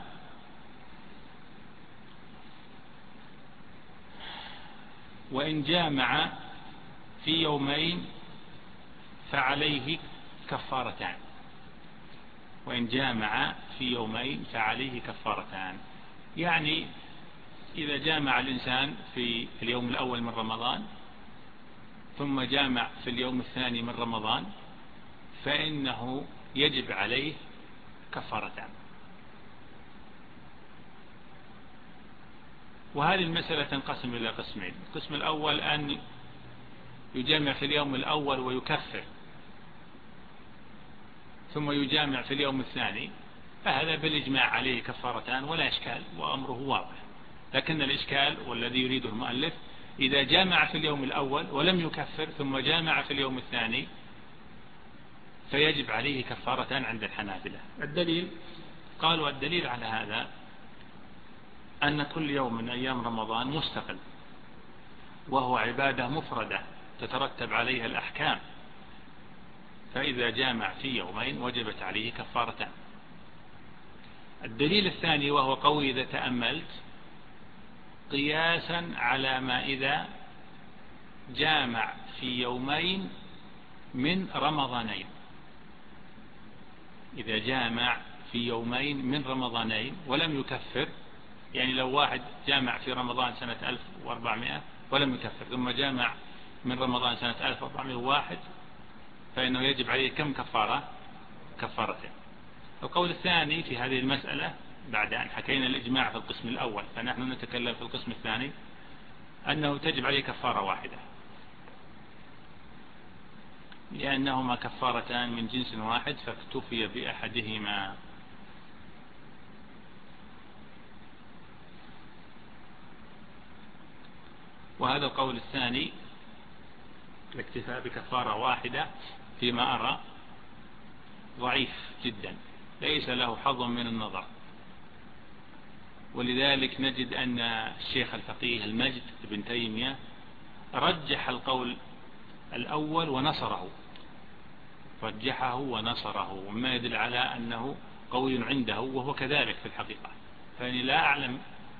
Speaker 2: وإن جامع في يومين فعليه كفارتان. وإن جامع في يومين فعليه كفارتان، يعني إذا جامع الإنسان في اليوم الأول من رمضان ثم جامع في اليوم الثاني من رمضان فإنه يجب عليه كفارتان. وهذه المسألة تنقسم إلى قسمين: القسم الأول أن يجامع في اليوم الأول ويكفر، ثم يجامع في اليوم الثاني، فهذا بالإجماع عليه كفارتان ولا إشكال وأمره واضح. لكن الإشكال والذي يريده المؤلف إذا جامع في اليوم الأول ولم يكفر ثم جامع في اليوم الثاني فيجب عليه كفارتان عند الحنابلة. الدليل قالوا: الدليل على هذا أن كل يوم من أيام رمضان مستقل، وهو عبادة مفردة تترتب عليها الأحكام، فإذا جامع في يومين وجبت عليه كفارتان. الدليل الثاني وهو قوي إذا تأملت، قياسا على ما إذا جامع في يومين من رمضانين. إذا جامع في يومين من رمضانين ولم يكفر، يعني لو واحد جامع في رمضان سنة 1400 ولم يكفر ثم جامع من رمضان سنة 1401 فإنه يجب عليه كم كفارة؟ كفارتين. القول الثاني في هذه المسألة بعد أن حكينا الإجماع في القسم الأول، فنحن نتكلم في القسم الثاني، أنه تجب عليه كفارة واحدة، لأنهما كفارتان من جنس واحد فاكتفي بأحدهما. وهذا القول الثاني الاكتفاء بكفارة واحدة فيما أرى ضعيف جدا، ليس له حظ من النظر. ولذلك نجد أن الشيخ الفقيه المجد بن تيمية رجح القول الأول ونصره، رجحه ونصره، وما يدل على أنه قوي عنده، وهو كذلك في الحقيقة. فأني لا أعلم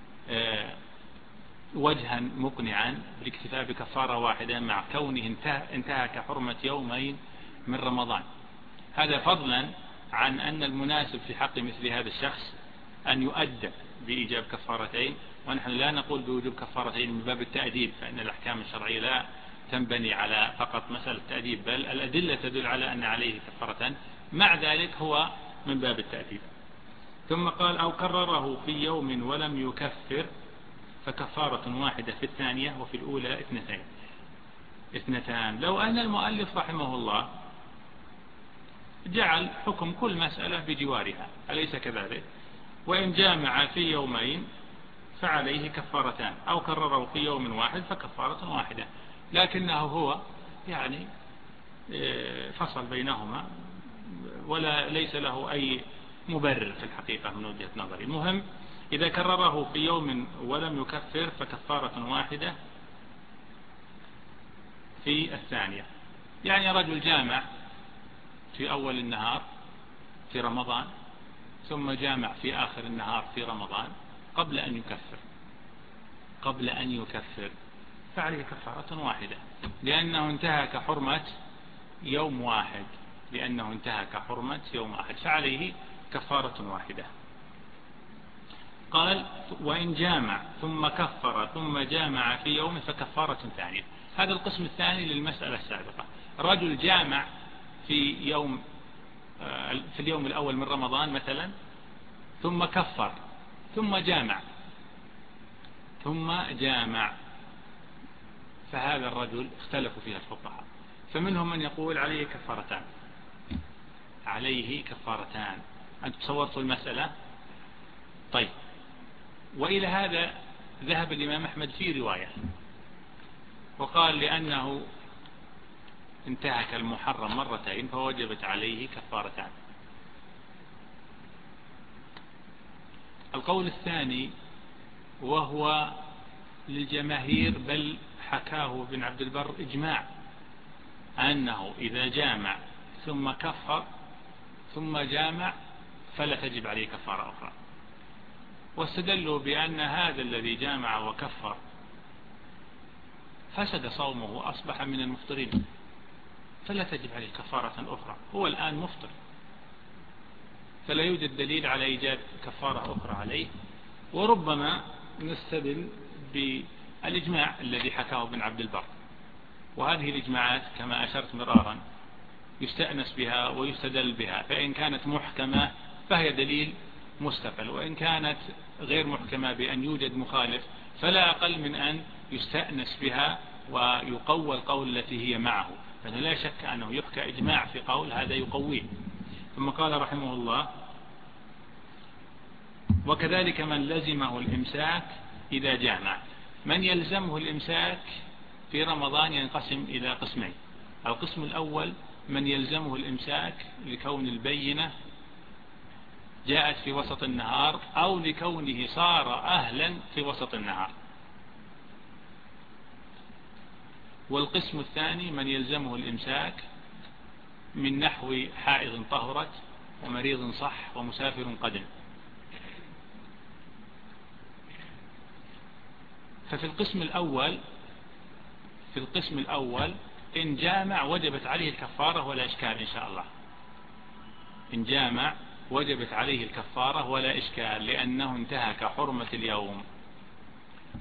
Speaker 2: وجها مقنعا بالاكتفاء بكفارة واحدة مع كونه انتهك حرمة يومين من رمضان. هذا فضلا عن أن المناسب في حق مثل هذا الشخص أن يؤدب بإيجاب كفارتين، ونحن لا نقول بوجوب كفارتين من باب التأديب، فإن الأحكام الشرعية لا تنبني على فقط مسألة التأديب، بل الأدلة تدل على أن عليه كفارتان، مع ذلك هو من باب التأديب. ثم قال أو كرره في يوم ولم يكفر فكفارة واحدة في الثانية، وفي الأولى اثنتان. لو أن المؤلف رحمه الله جعل حكم كل مسألة بجوارها، أليس كذلك؟ وإن جامع في يومين فعليه كفارتان، أو كرره في يوم واحد فكفارة واحدة، لكنه هو يعني فصل بينهما ولا ليس له أي مبرر في الحقيقة من وجهة نظري. المهم إذا كرره في يوم ولم يكفر فكفارة واحدة في الثانية. يعني رجل جامع في أول النهار في رمضان، ثم جامع في آخر النهار في رمضان قبل أن يكفر فعليه كفارة واحدة، لأنه انتهك حرمة يوم واحد، فعليه كفارة واحدة. قال وإن جامع ثم كفر ثم جامع في يوم فكفارة ثانية. هذا القسم الثاني للمسألة السابقة. رجل جامع في اليوم الأول من رمضان مثلا، ثم كفر ثم جامع، فهذا الرجل اختلفوا فيها الفقهاء، فمنهم من يقول عليه كفارتان. أنت تصورتوا المسألة؟ طيب، وإلى هذا ذهب الإمام أحمد في رواية، وقال لأنه انتهك المحرم مرتين فوجبت عليه كفارتان. القول الثاني وهو للجماهير، بل حكاه ابن عبد البر إجماع، أنه إذا جامع ثم كفر ثم جامع فلا تجب عليه كفارة أخرى، واستدلوا بأن هذا الذي جامع وكفر فسد صومه، أصبح من المفطرين، فلا تجب عليه كفارة أخرى، هو الآن مفطر، فلا يوجد دليل على إيجاد كفارة أخرى عليه. وربما نستدل بالإجماع الذي حكاه ابن عبد البر، وهذه الإجماعات كما أشرت مرارا يستأنس بها ويستدل بها، فإن كانت محكمة فهي دليل مستقل، وإن كانت غير محكمة بأن يوجد مخالف فلا أقل من أن يستأنس بها ويقوى القول التي هي معه، فلا شك أنه يحكى إجماع في قول هذا يقويه. ثم قال رحمه الله وكذلك من لزمه الإمساك إذا جامع. من يلزمه الإمساك في رمضان ينقسم إلى قسمين. القسم الأول من يلزمه الإمساك لكون البينة جاءت في وسط النهار، أو لكونه صار أهلا في وسط النهار. والقسم الثاني من يلزمه الإمساك من نحو حائض طهرت ومريض صح ومسافر قدم. ففي القسم الأول إن جامع وجبت عليه الكفارة ولا إشكال إن شاء الله، إن جامع وجبت عليه الكفارة ولا إشكال، لأنه انتهك حرمة اليوم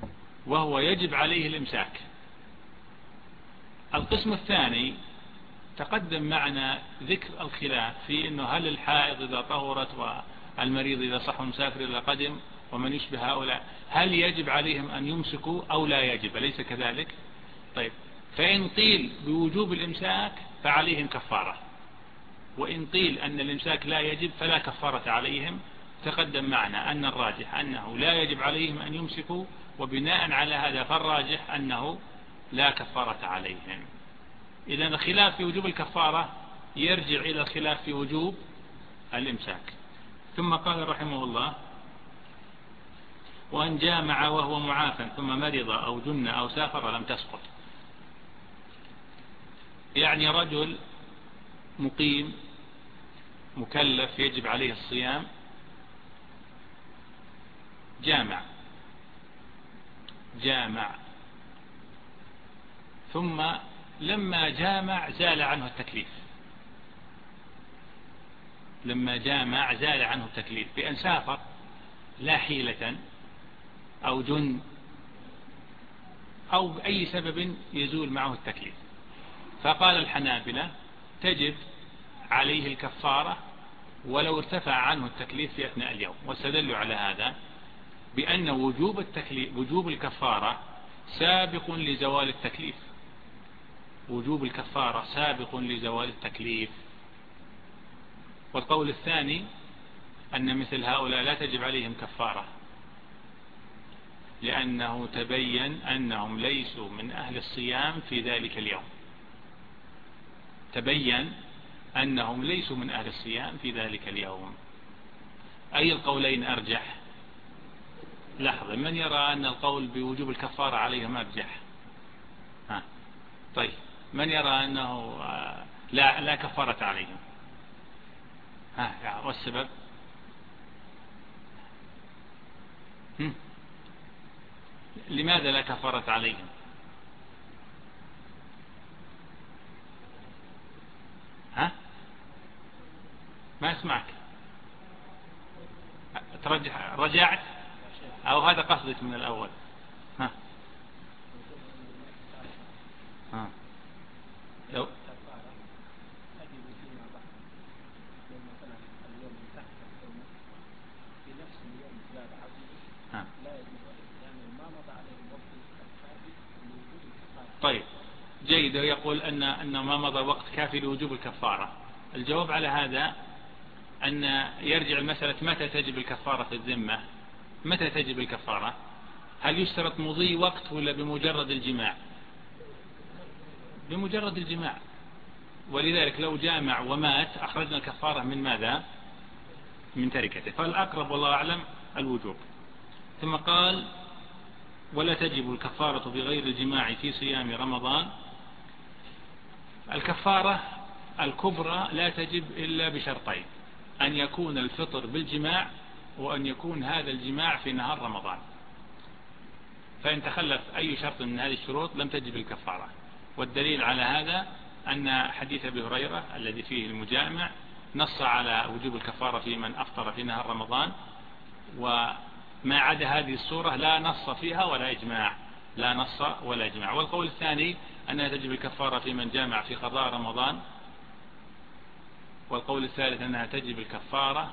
Speaker 2: وهو يجب عليه الإمساك. القسم الثاني تقدم معنا ذكر الخلاف في أنه هل الحائض إذا طهرت والمريض إذا صح المسافر إذا قدم ومن يشبه هؤلاء هل يجب عليهم أن يمسكوا أو لا يجب، أليس كذلك؟ طيب، فإن قيل بوجوب الإمساك فعليهم كفارة، وإن قيل أن الإمساك لا يجب فلا كفارة عليهم. تقدم معنا أن الراجح أنه لا يجب عليهم أن يمسكوا، وبناء على هذا فالراجح أنه لا كفارة عليهم. إذا الخلاف في وجوب الكفارة يرجع إلى الخلاف في وجوب الإمساك. ثم قال رحمه الله: وأن جامع وهو معافى ثم مرض أو جن أو سافر لم تسقط. يعني رجل مقيم مكلف يجب عليه الصيام جامع ثم لما جامع زال عنه التكليف بأن سافر لا حيلة أو جن أو بأي سبب يزول معه التكليف. فقال الحنابلة تجب عليه الكفارة ولو ارتفع عنه التكليف في أثناء اليوم، واستدلوا على هذا بأن وجوب الكفارة سابق لزوال التكليف. وجوب الكفارة سابق لزوال التكليف. والقول الثاني أن مثل هؤلاء لا تجب عليهم كفارة، لأنه تبين أنهم ليسوا من أهل الصيام في ذلك اليوم. أي القولين أرجح؟ لحظة، من يرى أن القول بوجوب الكفارة عليهم أرجح؟ طيب، من يرى أنه لا كفارة عليهم؟ والسبب؟ لماذا لا كفارة عليهم؟ ما اسمعك. رجعت أو هذا قصدك من الأول؟ لو طيب، جيد. يقول أن ما مضى وقت كافي لوجوب الكفارة. الجواب على هذا أن يرجع المسألة متى تجب الكفارة في الذمة. متى تجب الكفارة؟ هل يشترط مضي وقت ولا بمجرد الجماع؟ بمجرد الجماع. ولذلك لو جامع ومات أخرجنا الكفارة من ماذا؟ من تركته. فالأقرب والله أعلم الوجوب. ثم قال: ولا تجب الكفارة بغير الجماع في صيام رمضان. الكفارة الكبرى لا تجب إلا بشرطين: أن يكون الفطر بالجماع، وأن يكون هذا الجماع في نهار رمضان. فإن تخلف أي شرط من هذه الشروط لم تجب الكفارة. والدليل على هذا أن حديث أبي هريرة الذي فيه المجامع نص على وجوب الكفارة في من أفطر في نهار رمضان، وما عدا هذه الصورة لا نص فيها ولا إجماع. والقول الثاني أنها تجب الكفارة في من جامع في قضاء رمضان. والقول الثالث أنها تجب الكفارة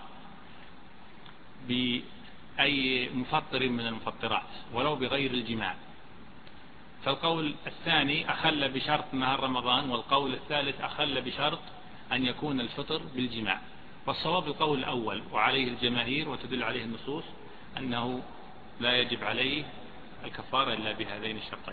Speaker 2: بأي مفطر من المفطرات ولو بغير الجماع. فالقول الثاني أخل بشرط نهار رمضان، والقول الثالث أخل بشرط أن يكون الفطر بالجماع. والصواب القول الأول، وعليه الجماهير وتدل عليه النصوص، أنه لا يجب عليه الكفارة إلا بهذين الشرطين.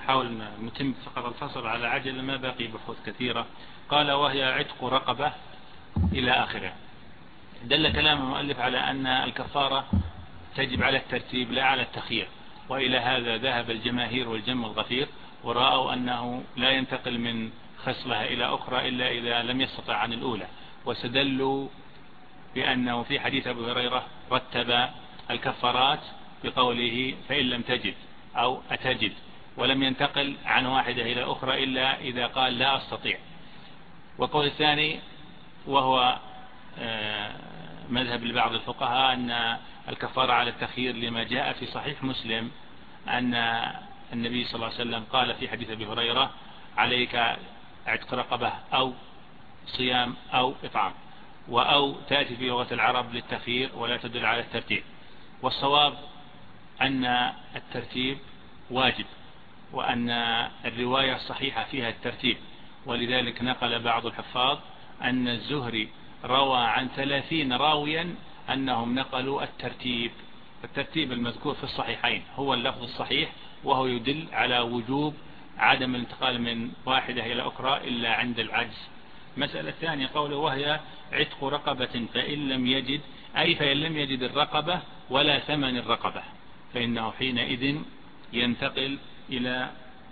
Speaker 2: نحاول نتم فقط الفصل على عجل، ما باقي بحوث كثيرة. قال وهي عتق رقبة إلى آخره. دل كلام المؤلف على أن الكفارة تجب على الترتيب لا على التخيير، وإلى هذا ذهب الجماهير والجم الغفير، ورأوا أنه لا ينتقل من خصلة إلى أخرى إلا إذا لم يستطع عن الأولى، واستدلوا بأنه في حديث أبي هريرة رتب الكفارات بقوله فإن لم تجد أو أتجد، ولم ينتقل عن واحدة إلى أخرى إلا إذا قال لا أستطيع. والقول الثاني وهو مذهب لبعض الفقهاء أن الكفارة على التخيير لما جاء في صحيح مسلم أن النبي صلى الله عليه وسلم قال في حديث أبي هريرة عليك عتق رقبة أو صيام أو إطعام، أو تأتي في لغة العرب للتخيير ولا تدل على الترتيب. والصواب أن الترتيب واجب، وأن الرواية الصحيحة فيها الترتيب، ولذلك نقل بعض الحفاظ أن الزهري روى عن 30 راويا أنهم نقلوا الترتيب المذكور في الصحيحين هو اللفظ الصحيح، وهو يدل على وجوب عدم الانتقال من واحدة إلى أخرى إلا عند العجز. مسألة ثانية قوله وهي عتق رقبة فإن لم يجد، أي فإن لم يجد الرقبة ولا ثمن الرقبة، فإنه حينئذ ينتقل إلى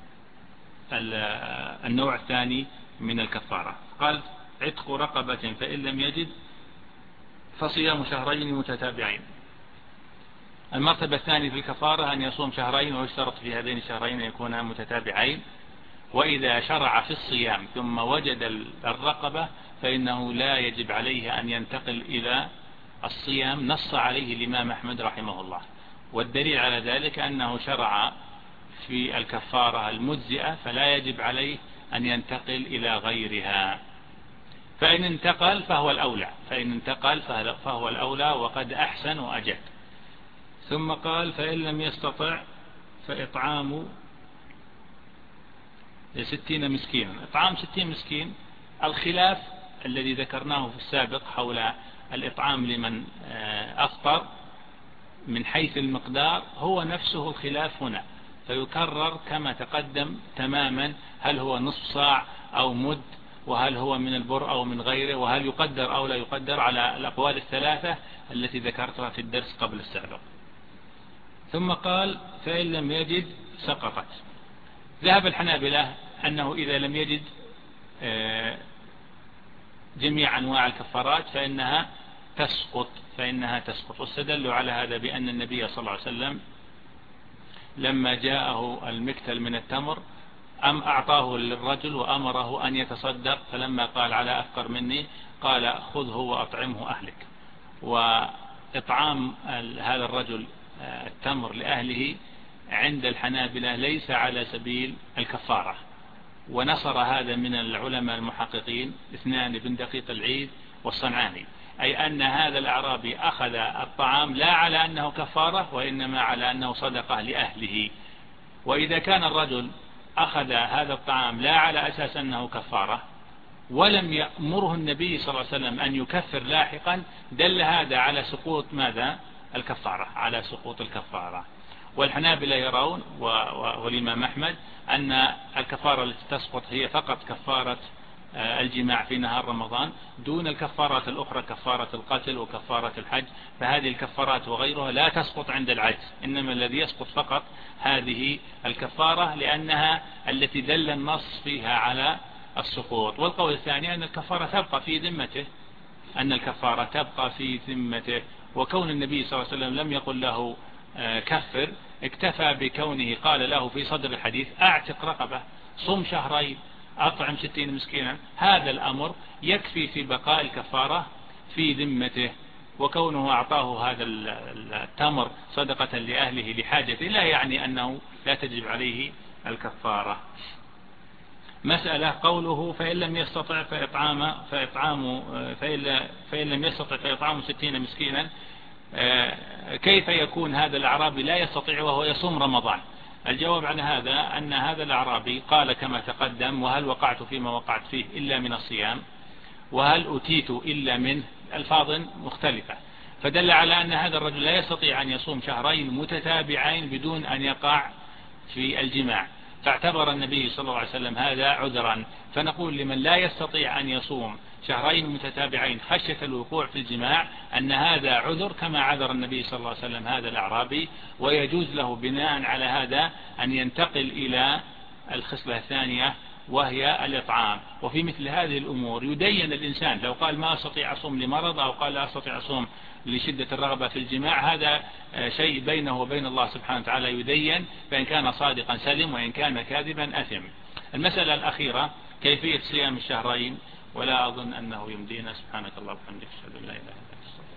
Speaker 2: النوع الثاني من الكفارة. قال عتق رقبة فإن لم يجد فصيام شهرين متتابعين. المرتبة الثانية في الكفارة أن يصوم شهرين، ويشترط في هذين الشهرين أن يكونا متتابعين. وإذا شرع في الصيام ثم وجد الرقبة فإنه لا يجب عليه أن ينتقل إلى الصيام، نص عليه الإمام أحمد رحمه الله. والدليل على ذلك أنه شرع في الكفارة المجزئة، فلا يجب عليه أن ينتقل إلى غيرها. فإن انتقل فهو الأولى وقد أحسن وأجد. ثم قال فإن لم يستطع فإطعام 60 مسكينا. إطعام 60 مسكين، الخلاف الذي ذكرناه في السابق حول الإطعام لمن أفطر من حيث المقدار هو نفسه الخلاف هنا، فيكرر كما تقدم تماما، هل هو نصف صاع أو مد، وهل هو من البر أو من غيره، وهل يقدر أو لا يقدر، على الأقوال الثلاثة التي ذكرتها في الدرس قبل السابق. ثم قال فإن لم يجد سقطت. ذهب الحنابلة أنه إذا لم يجد جميع أنواع الكفارات فإنها تسقط. واستدلوا على هذا بأن النبي صلى الله عليه وسلم لما جاءه المكتل من التمر أعطاه للرجل وأمره أن يتصدق، فلما قال على أفقر مني قال خذه وأطعمه أهلك. وإطعام هذا الرجل التمر لأهله عند الحنابلة ليس على سبيل الكفارة. ونصر هذا من العلماء المحققين اثنان، ابن دقيق العيد والصنعاني، أي أن هذا الأعرابي أخذ الطعام لا على أنه كفارة، وإنما على أنه صدقة لأهله. وإذا كان الرجل أخذ هذا الطعام لا على أساس أنه كفارة، ولم يأمره النبي صلى الله عليه وسلم أن يكفر لاحقا، دل هذا على سقوط ماذا؟ الكفارة، على سقوط الكفارة. والحنابلة يرون والإمام أحمد أن الكفارة التي تسقط هي فقط كفارة الجماع في نهار رمضان، دون الكفارات الأخرى كفارة القتل وكفارة الحج، فهذه الكفارات وغيرها لا تسقط عند العجز، إنما الذي يسقط فقط هذه الكفارة، لأنها التي دل النص فيها على السقوط. والقول الثاني أن الكفارة تبقى في ذمته، وكون النبي صلى الله عليه وسلم لم يقل له كفر، اكتفى بكونه قال له في صدر الحديث اعتق رقبة، صم شهرين، أطعم 60 مسكينا. هذا الأمر يكفي في بقاء الكفارة في ذمته. وكونه أعطاه هذا التمر صدقة لأهله لحاجته لا يعني أنه لا تجب عليه الكفارة. مسألة قوله فإن لم يستطع فإطعام 60 مسكينا. كيف يكون هذا الأعرابي لا يستطيع وهو يصوم رمضان؟ الجواب عن هذا أن هذا الأعرابي قال كما تقدم وهل وقعت فيما وقعت فيه إلا من الصيام، وهل أتيت إلا منه، ألفاظ مختلفة، فدل على أن هذا الرجل لا يستطيع أن يصوم شهرين متتابعين بدون أن يقع في الجماع. فاعتبر النبي صلى الله عليه وسلم هذا عذرا. فنقول لمن لا يستطيع أن يصوم شهرين متتابعين خشية الوقوع في الجماع أن هذا عذر، كما عذر النبي صلى الله عليه وسلم هذا الأعرابي، ويجوز له بناء على هذا أن ينتقل إلى الخصلة الثانية وهي الإطعام. وفي مثل هذه الأمور يدين الإنسان، لو قال ما أستطيع أصوم لمرض أو قال لا أستطيع أصوم لشدة الرغبة في الجماع، هذا شيء بينه وبين الله سبحانه وتعالى يدين، فإن كان صادقا سلم وإن كان كاذبا أثم. المسألة الأخيرة كيفية صيام الشهرين، ولا أظن أنه يمدينا. سبحانك الله وبحمدك، أشهد أن لا إله إلا أنت.